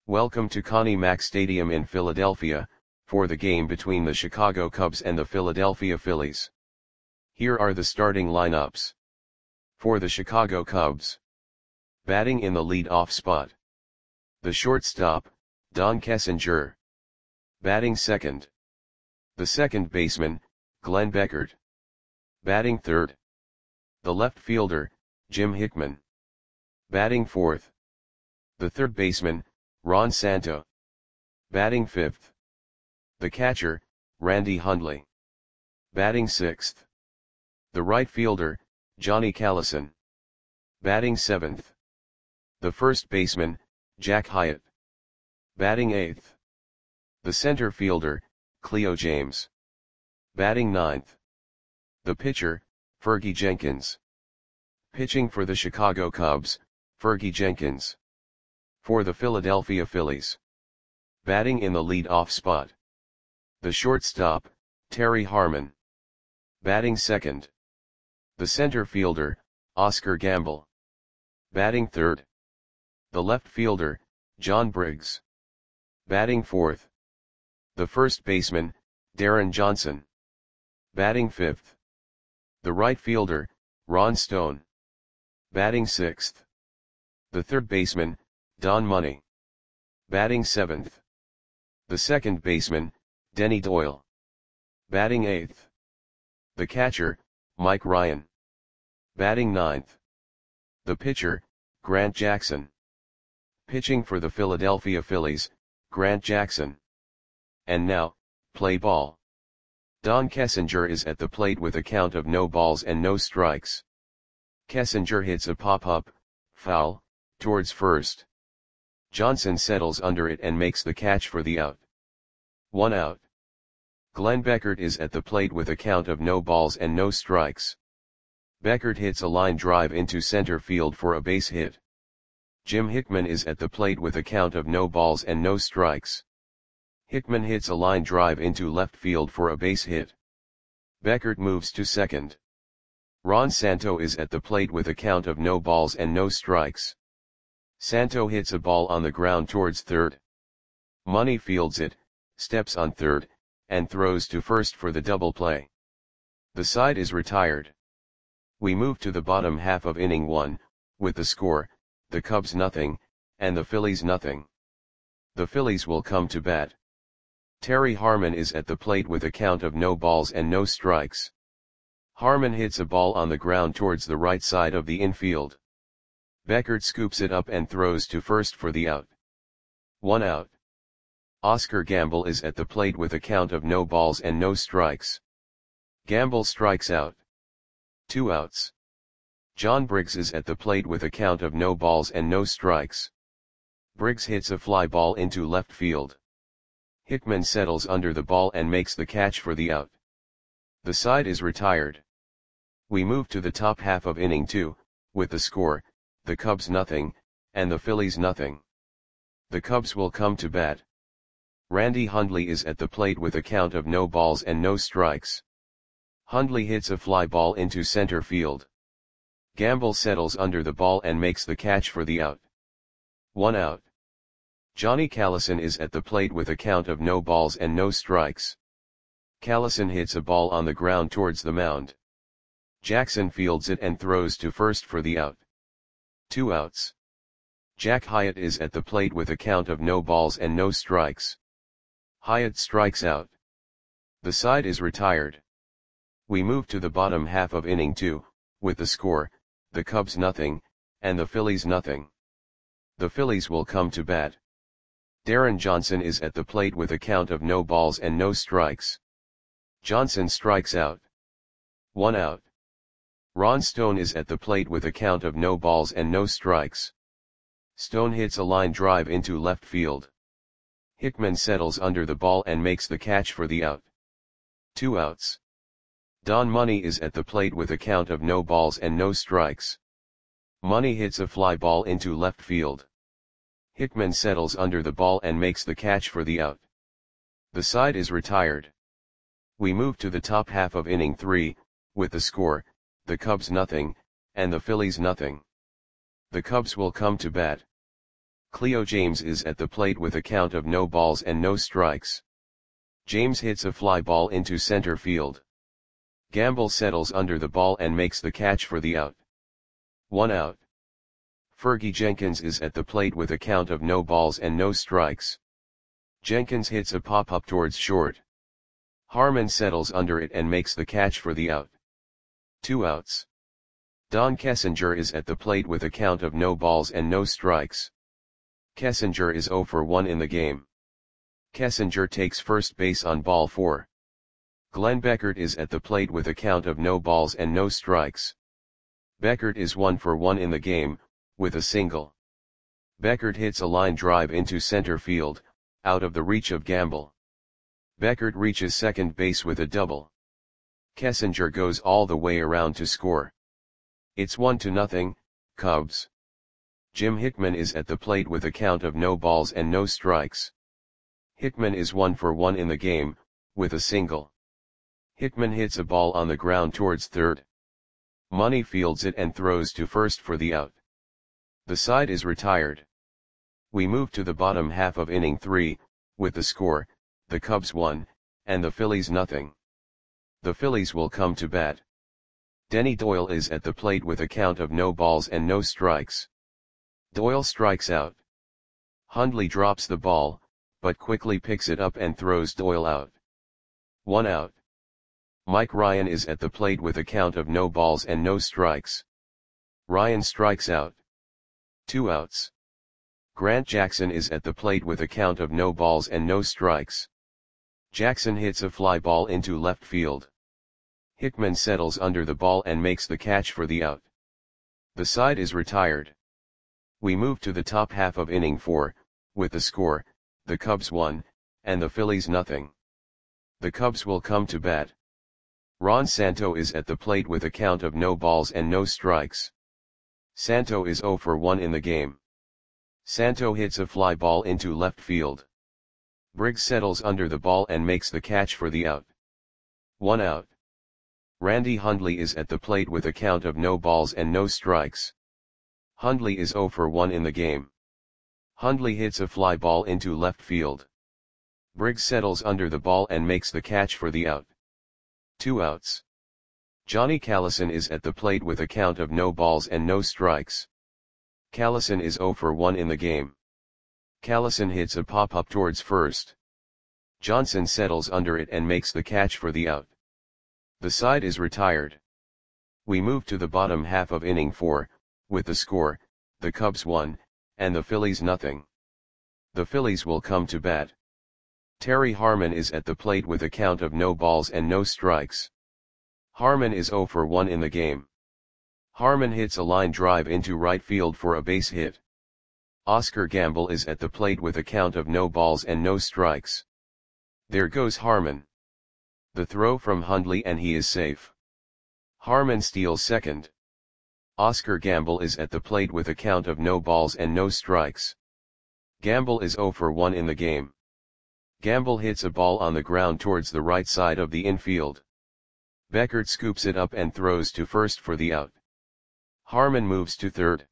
Welcome to Connie Mack Stadium in Philadelphia, for the game between the Chicago Cubs and the Philadelphia Phillies. Here are the starting lineups. For the Chicago Cubs. Batting in the lead-off spot. The shortstop, Don Kessinger. Batting second. The second baseman, Glenn Beckert. Batting third. The left fielder, Jim Hickman. Batting fourth. The third baseman, Ron Santo. Batting fifth. The catcher, Randy Hundley. Batting sixth. The right fielder, Johnny Callison. Batting seventh. The first baseman, Jack Hyatt. Batting eighth. The center fielder, Cleo James. Batting ninth. The pitcher, Fergie Jenkins. Pitching for the Chicago Cubs, Fergie Jenkins. For the Philadelphia Phillies. Batting in the lead-off spot. The shortstop, Terry Harmon. Batting second. The center fielder, Oscar Gamble. Batting third. The left fielder, John Briggs. Batting fourth. The first baseman, Darren Johnson. Batting fifth. The right fielder, Ron Stone. Batting sixth. The third baseman, Don Money. Batting seventh. The second baseman, Denny Doyle. Batting eighth. The catcher, Mike Ryan. Batting ninth. The pitcher, Grant Jackson. Pitching for the Philadelphia Phillies, Grant Jackson. And now, play ball. Don Kessinger is at the plate with a count of no balls and no strikes. Kessinger hits a pop-up, foul, towards first. Johnson settles under it and makes the catch for the out. 1 out. Glenn Beckert is at the plate with a count of no balls and no strikes. Beckert hits a line drive into center field for a base hit. Jim Hickman is at the plate with a count of no balls and no strikes. Hickman hits a line drive into left field for a base hit. Beckert moves to second. Ron Santo is at the plate with a count of no balls and no strikes. Santo hits a ball on the ground towards third. Money fields it, steps on third, and throws to first for the double play. The side is retired. We move to the bottom half of inning 1, with the score, the Cubs nothing, and the Phillies nothing. The Phillies will come to bat. Terry Harmon is at the plate with a count of no balls and no strikes. Harmon hits a ball on the ground towards the right side of the infield. Beckert scoops it up and throws to first for the out. 1 out. Oscar Gamble is at the plate with a count of no balls and no strikes. Gamble strikes out. 2 outs. John Briggs is at the plate with a count of no balls and no strikes. Briggs hits a fly ball into left field. Hickman settles under the ball and makes the catch for the out. The side is retired. We move to the top half of inning 2, with the score, the Cubs nothing, and the Phillies nothing. The Cubs will come to bat. Randy Hundley is at the plate with a count of no balls and no strikes. Hundley hits a fly ball into center field. Gamble settles under the ball and makes the catch for the out. 1 out. Johnny Callison is at the plate with a count of no balls and no strikes. Callison hits a ball on the ground towards the mound. Jackson fields it and throws to first for the out. 2 outs. Jack Hyatt is at the plate with a count of no balls and no strikes. Hyatt strikes out. The side is retired. We move to the bottom half of inning 2, with the score, the Cubs nothing, and the Phillies nothing. The Phillies will come to bat. Darren Johnson is at the plate with a count of no balls and no strikes. Johnson strikes out. 1 out. Ron Stone is at the plate with a count of no balls and no strikes. Stone hits a line drive into left field. Hickman settles under the ball and makes the catch for the out. 2 outs. Don Money is at the plate with a count of no balls and no strikes. Money hits a fly ball into left field. Hickman settles under the ball and makes the catch for the out. The side is retired. We move to the top half of inning 3, with the score, the Cubs nothing, and the Phillies nothing. The Cubs will come to bat. Cleo James is at the plate with a count of no balls and no strikes. James hits a fly ball into center field. Gamble settles under the ball and makes the catch for the out. 1 out. Fergie Jenkins is at the plate with a count of no balls and no strikes. Jenkins hits a pop-up towards short. Harmon settles under it and makes the catch for the out. 2 outs. Don Kessinger is at the plate with a count of no balls and no strikes. Kessinger is 0 for 1 in the game. Kessinger takes first base on ball 4. Glenn Beckert is at the plate with a count of no balls and no strikes. Beckert is 1 for 1 in the game, with a single. Beckert hits a line drive into center field, out of the reach of Gamble. Beckert reaches second base with a double. Kessinger goes all the way around to score. It's 1-0, Cubs. Jim Hickman is at the plate with a count of no balls and no strikes. Hickman is 1 for 1 in the game, with a single. Hickman hits a ball on the ground towards third. Money fields it and throws to first for the out. The side is retired. We move to the bottom half of inning 3, with the score, the Cubs 1, and the Phillies 0. The Phillies will come to bat. Denny Doyle is at the plate with a count of no balls and no strikes. Doyle strikes out. Hundley drops the ball, but quickly picks it up and throws Doyle out. 1 out. Mike Ryan is at the plate with a count of no balls and no strikes. Ryan strikes out. 2 outs. Grant Jackson is at the plate with a count of no balls and no strikes. Jackson hits a fly ball into left field. Hickman settles under the ball and makes the catch for the out. The side is retired. We move to the top half of inning 4, with the score, the Cubs 1, and the Phillies 0. The Cubs will come to bat. Ron Santo is at the plate with a count of no balls and no strikes. Santo is 0 for 1 in the game. Santo hits a fly ball into left field. Briggs settles under the ball and makes the catch for the out. 1 out. Randy Hundley is at the plate with a count of no balls and no strikes. Hundley is 0 for 1 in the game. Hundley hits a fly ball into left field. Briggs settles under the ball and makes the catch for the out. 2 outs. Johnny Callison is at the plate with a count of no balls and no strikes. Callison is 0 for 1 in the game. Callison hits a pop-up towards first. Johnson settles under it and makes the catch for the out. The side is retired. We move to the bottom half of inning 4, with the score, the Cubs 1, and the Phillies 0. The Phillies will come to bat. Terry Harmon is at the plate with a count of no balls and no strikes. Harmon is 0 for 1 in the game. Harmon hits a line drive into right field for a base hit. Oscar Gamble is at the plate with a count of no balls and no strikes. There goes Harmon. The throw from Hundley and he is safe. Harmon steals second. Oscar Gamble is at the plate with a count of no balls and no strikes. Gamble is 0 for 1 in the game. Gamble hits a ball on the ground towards the right side of the infield. Beckert scoops it up and throws to first for the out. Harmon moves to third.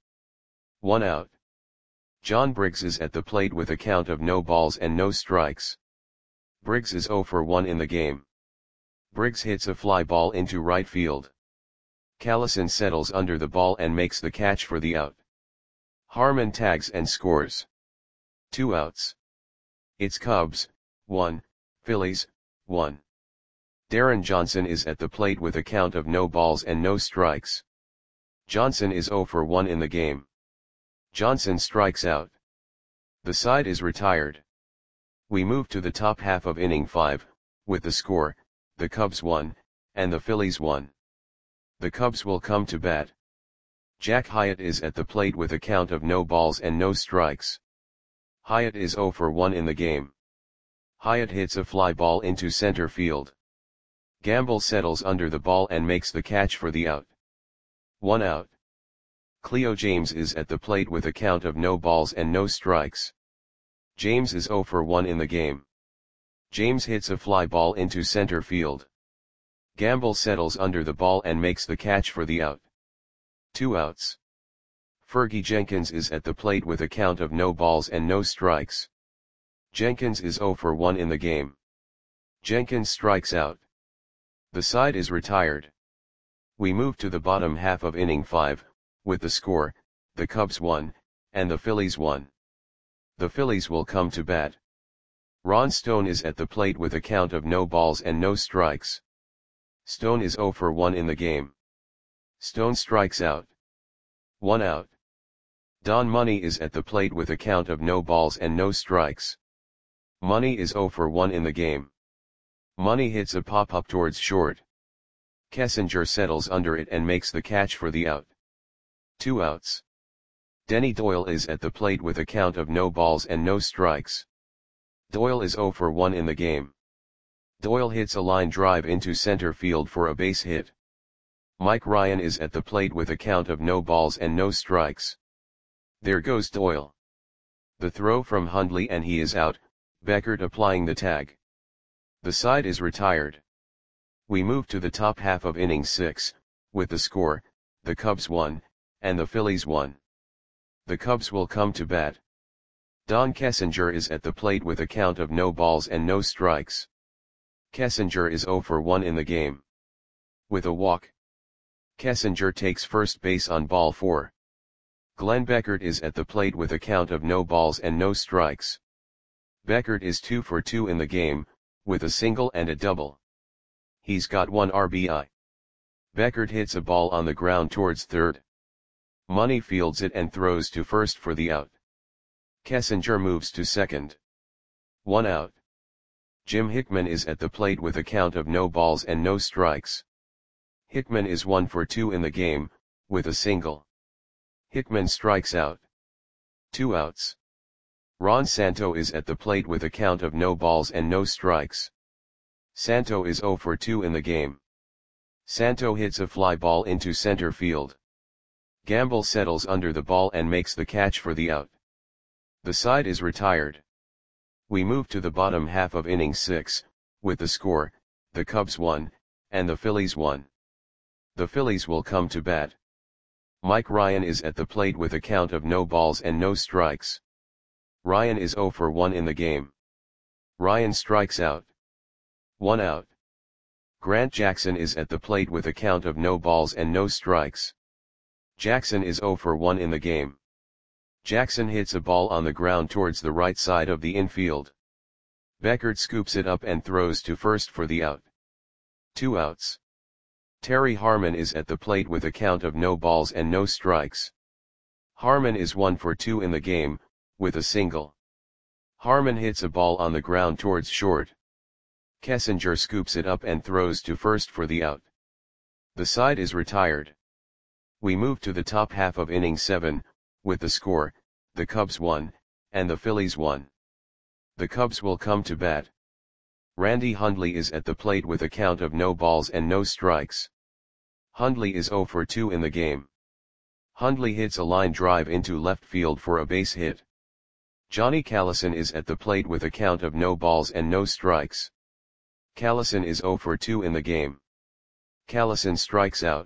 1 out. John Briggs is at the plate with a count of no balls and no strikes. Briggs is 0 for 1 in the game. Briggs hits a fly ball into right field. Callison settles under the ball and makes the catch for the out. Harmon tags and scores. 2 outs. It's Cubs 1, Phillies 1. Darren Johnson is at the plate with a count of no balls and no strikes. Johnson is 0 for 1 in the game. Johnson strikes out. The side is retired. We move to the top half of inning 5, with the score, the Cubs 1, and the Phillies 1. The Cubs will come to bat. Jack Hyatt is at the plate with a count of no balls and no strikes. Hyatt is 0 for 1 in the game. Hyatt hits a fly ball into center field. Gamble settles under the ball and makes the catch for the out. 1 out. Cleo James is at the plate with a count of no balls and no strikes. James is 0 for 1 in the game. James hits a fly ball into center field. Gamble settles under the ball and makes the catch for the out. 2 outs. Fergie Jenkins is at the plate with a count of no balls and no strikes. Jenkins is 0 for 1 in the game. Jenkins strikes out. The side is retired. We move to the bottom half of inning 5, with the score, the Cubs won, and the Phillies won. The Phillies will come to bat. Ron Stone is at the plate with a count of no balls and no strikes. Stone is 0 for 1 in the game. Stone strikes out. 1 out. Don Money is at the plate with a count of no balls and no strikes. Money is 0 for 1 in the game. Money hits a pop-up towards short. Kessinger settles under it and makes the catch for the out. 2 outs. Denny Doyle is at the plate with a count of no balls and no strikes. Doyle is 0 for 1 in the game. Doyle hits a line drive into center field for a base hit. Mike Ryan is at the plate with a count of no balls and no strikes. There goes Doyle. The throw from Hundley and he is out, Beckert applying the tag. The side is retired. We move to the top half of inning 6, with the score, the Cubs won, and the Phillies won. The Cubs will come to bat. Don Kessinger is at the plate with a count of no balls and no strikes. Kessinger is 0 for 1 in the game. With a walk. Kessinger takes first base on ball 4. Glenn Beckert is at the plate with a count of no balls and no strikes. Beckert is 2 for 2 in the game, with a single and a double. He's got 1 RBI. Beckert hits a ball on the ground towards third. Money fields it and throws to first for the out. Kessinger moves to second. 1 out. Jim Hickman is at the plate with a count of no balls and no strikes. Hickman is 1 for 2 in the game, with a single. Hickman strikes out. 2 outs. Ron Santo is at the plate with a count of no balls and no strikes. Santo is 0 for 2 in the game. Santo hits a fly ball into center field. Gamble settles under the ball and makes the catch for the out. The side is retired. We move to the bottom half of inning 6, with the score, the Cubs won, and the Phillies won. The Phillies will come to bat. Mike Ryan is at the plate with a count of no balls and no strikes. Ryan is 0 for 1 in the game. Ryan strikes out. 1 out. Grant Jackson is at the plate with a count of no balls and no strikes. Jackson is 0 for 1 in the game. Jackson hits a ball on the ground towards the right side of the infield. Beckert scoops it up and throws to first for the out. 2 outs. Terry Harmon is at the plate with a count of no balls and no strikes. Harmon is 1 for 2 in the game, with a single. Harmon hits a ball on the ground towards short. Kessinger scoops it up and throws to first for the out. The side is retired. We move to the top half of inning 7, with the score, the Cubs won, and the Phillies won. The Cubs will come to bat. Randy Hundley is at the plate with a count of no balls and no strikes. Hundley is 0 for 2 in the game. Hundley hits a line drive into left field for a base hit. Johnny Callison is at the plate with a count of no balls and no strikes. Callison is 0 for 2 in the game. Callison strikes out.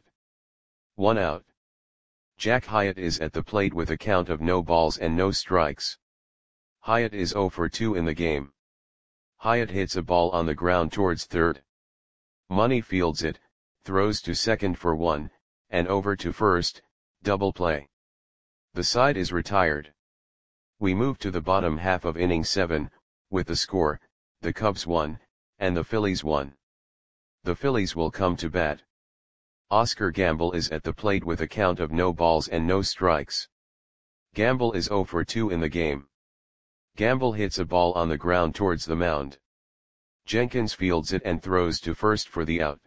1 out. Jack Hyatt is at the plate with a count of no balls and no strikes. Hyatt is 0 for 2 in the game. Hyatt hits a ball on the ground towards third. Money fields it, throws to second for 1, and over to first, double play. The side is retired. We move to the bottom half of inning 7, with the score, the Cubs won, and the Phillies won. The Phillies will come to bat. Oscar Gamble is at the plate with a count of no balls and no strikes. Gamble is 0 for 2 in the game. Gamble hits a ball on the ground towards the mound. Jenkins fields it and throws to first for the out.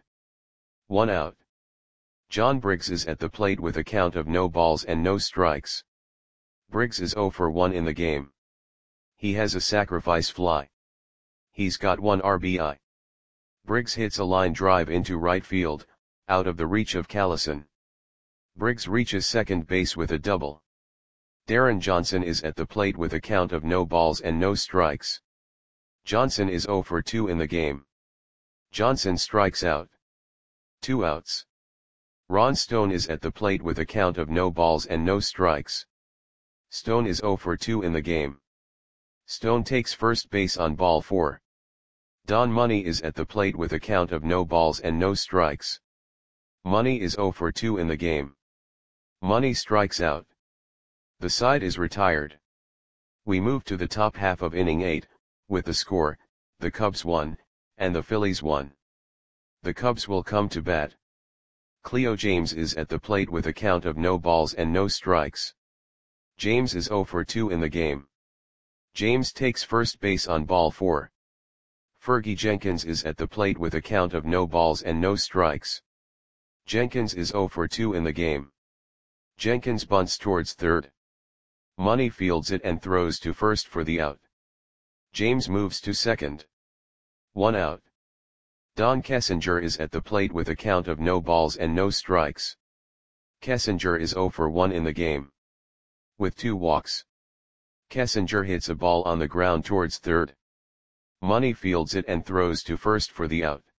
1 out. John Briggs is at the plate with a count of no balls and no strikes. Briggs is 0 for 1 in the game. He has a sacrifice fly. He's got 1 RBI. Briggs hits a line drive into right field, out of the reach of Callison. Briggs reaches second base with a double. Darren Johnson is at the plate with a count of no balls and no strikes. Johnson is 0 for 2 in the game. Johnson strikes out. 2 outs. Ron Stone is at the plate with a count of no balls and no strikes. Stone is 0 for 2 in the game. Stone takes first base on ball 4. Don Money is at the plate with a count of no balls and no strikes. Money is 0 for 2 in the game. Money strikes out. The side is retired. We move to the top half of inning 8, with the score, the Cubs 1, and the Phillies 1. The Cubs will come to bat. Cleo James is at the plate with a count of no balls and no strikes. James is 0 for 2 in the game. James takes first base on ball 4. Fergie Jenkins is at the plate with a count of no balls and no strikes. Jenkins is 0 for 2 in the game. Jenkins bunts towards third. Money fields it and throws to first for the out. James moves to second. 1 out. Don Kessinger is at the plate with a count of no balls and no strikes. Kessinger is 0 for 1 in the game. With 2 walks. Kessinger hits a ball on the ground towards third. Money fields it and throws to first for the out.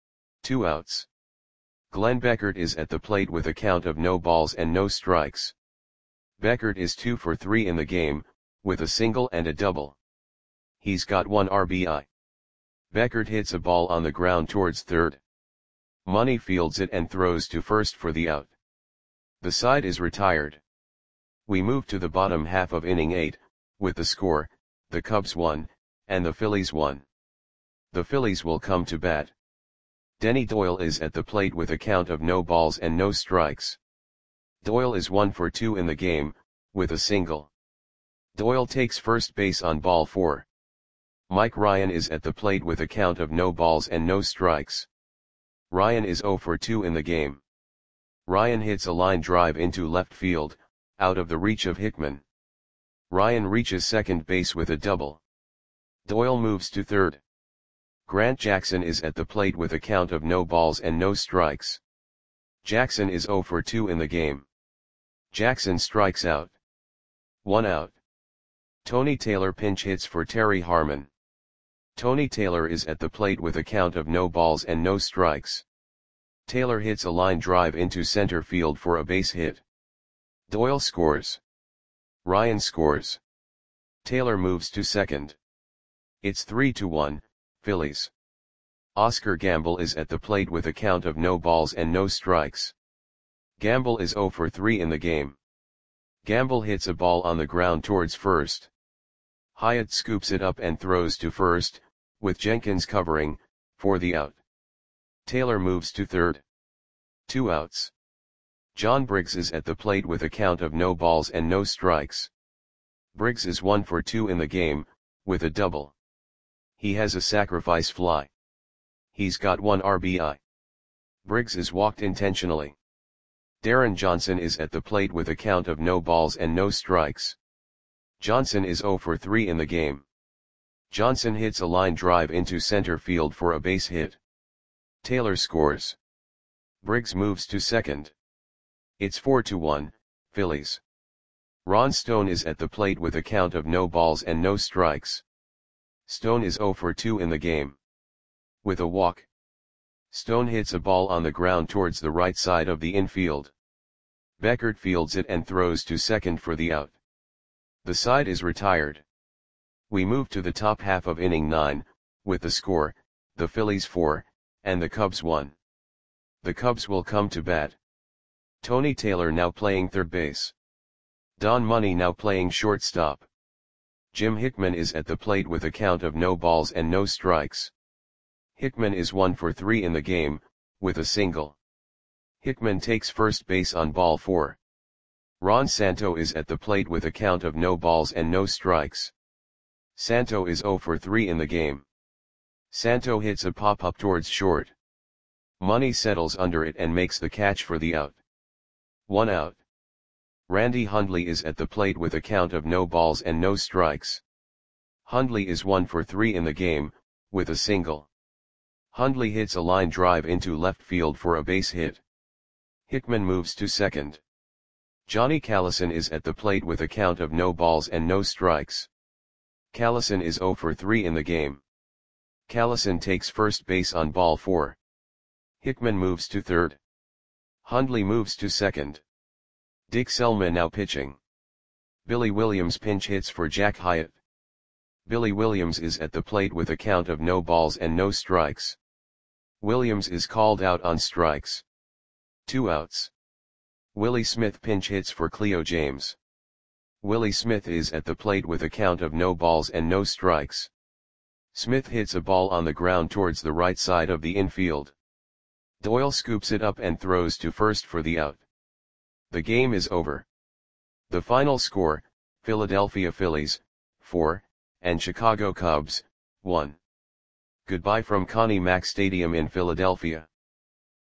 2 outs. Glenn Beckert is at the plate with a count of no balls and no strikes. Beckert is 2 for 3 in the game, with a single and a double. He's got 1 RBI. Beckert hits a ball on the ground towards third. Money fields it and throws to first for the out. The side is retired. We move to the bottom half of inning 8, with the score, the Cubs 1, and the Phillies 1. The Phillies will come to bat. Denny Doyle is at the plate with a count of no balls and no strikes. Doyle is 1 for 2 in the game, with a single. Doyle takes first base on ball 4. Mike Ryan is at the plate with a count of no balls and no strikes. Ryan is 0 for 2 in the game. Ryan hits a line drive into left field, out of the reach of Hickman. Ryan reaches second base with a double. Doyle moves to third. Grant Jackson is at the plate with a count of no balls and no strikes. Jackson is 0 for 2 in the game. Jackson strikes out. 1 out. Tony Taylor pinch hits for Terry Harmon. Tony Taylor is at the plate with a count of no balls and no strikes. Taylor hits a line drive into center field for a base hit. Doyle scores. Ryan scores. Taylor moves to second. It's 3-1, Phillies. Oscar Gamble is at the plate with a count of no balls and no strikes. Gamble is 0 for 3 in the game. Gamble hits a ball on the ground towards first. Hyatt scoops it up and throws to first, with Jenkins covering, for the out. Taylor moves to third. 2 outs. John Briggs is at the plate with a count of no balls and no strikes. Briggs is 1 for 2 in the game, with a double. He has a sacrifice fly. He's got 1 RBI. Briggs is walked intentionally. Darren Johnson is at the plate with a count of no balls and no strikes. Johnson is 0 for 3 in the game. Johnson hits a line drive into center field for a base hit. Taylor scores. Briggs moves to second. It's 4-1, Phillies. Ron Stone is at the plate with a count of no balls and no strikes. Stone is 0 for 2 in the game. With a walk. Stone hits a ball on the ground towards the right side of the infield. Beckert fields it and throws to second for the out. The side is retired. We move to the top half of inning 9, with the score, the Phillies 4, and the Cubs 1. The Cubs will come to bat. Tony Taylor now playing third base. Don Money now playing shortstop. Jim Hickman is at the plate with a count of no balls and no strikes. Hickman is 1 for 3 in the game, with a single. Hickman takes first base on ball 4. Ron Santo is at the plate with a count of no balls and no strikes. Santo is 0 for 3 in the game. Santo hits a pop-up towards short. Money settles under it and makes the catch for the out. 1 out. Randy Hundley is at the plate with a count of no balls and no strikes. Hundley is 1 for 3 in the game, with a single. Hundley hits a line drive into left field for a base hit. Hickman moves to second. Johnny Callison is at the plate with a count of no balls and no strikes. Callison is 0 for 3 in the game. Callison takes first base on ball 4. Hickman moves to third. Hundley moves to second. Dick Selma now pitching. Billy Williams pinch hits for Jack Hyatt. Billy Williams is at the plate with a count of no balls and no strikes. Williams is called out on strikes. 2 outs. Willie Smith pinch hits for Cleo James. Willie Smith is at the plate with a count of no balls and no strikes. Smith hits a ball on the ground towards the right side of the infield. Doyle scoops it up and throws to first for the out. The game is over. The final score, Philadelphia Phillies, 4, and Chicago Cubs, 1. Goodbye from Connie Mack Stadium in Philadelphia.